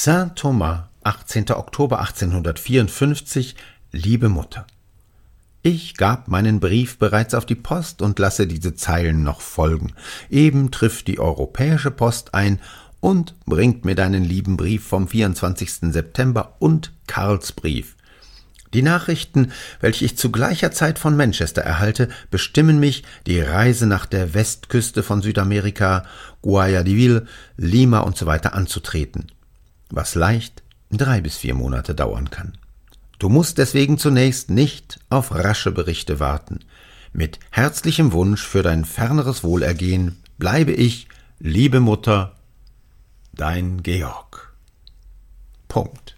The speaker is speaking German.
Saint-Thomas, 18. Oktober 1854, liebe Mutter. Ich gab meinen Brief bereits auf die Post und lasse diese Zeilen noch folgen. Eben trifft die Europäische Post ein und bringt mir deinen lieben Brief vom 24. September und Karls Brief. Die Nachrichten, welche ich zu gleicher Zeit von Manchester erhalte, bestimmen mich, die Reise nach der Westküste von Südamerika, Guayaquil, Lima usw. anzutreten, was leicht 3 bis 4 Monate dauern kann. Du musst deswegen zunächst nicht auf rasche Berichte warten. Mit herzlichem Wunsch für dein ferneres Wohlergehen bleibe ich, liebe Mutter, dein Georg. Punkt.